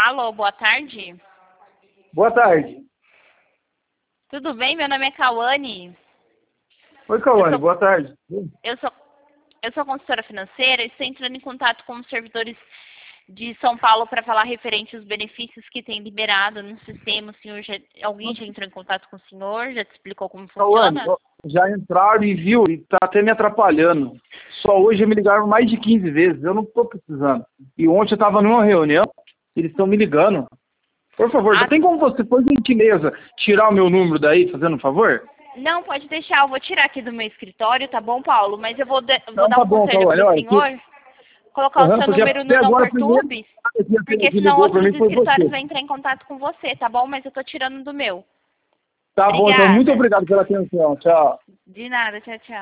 Alô, boa tarde. Boa tarde. Tudo bem? Meu nome é Cauane. Oi, Cauane, boa tarde. Eu sou consultora financeira e estou entrando em contato com os servidores de São Paulo para falar referente aos benefícios que tem liberado no sistema. Alguém já entrou em contato com o senhor? Já te explicou como Cauane, funciona? já entraram e viu, e tá até me atrapalhando. Só hoje me ligaram mais de 15 vezes, eu não tô precisando. E ontem eu tava numa reunião, eles estão me ligando. Por favor, tem como você, por gentileza, tirar o meu número daí, fazendo um favor? Não, pode deixar. Eu vou tirar aqui do meu escritório, tá bom, Paulo? Mas eu vou dar Tá um bom, conselho Cauane, pro olha, senhor. Colocar o seu porque número até no não agora, primeiro, perturbe, porque que senão ligou pra outros mim foi escritórios você. vão entrar em contato com você, tá bom? Mas eu tô tirando do meu. Tá bom, então, muito Obrigada. obrigado pela atenção, tchau. De nada, tchau, tchau.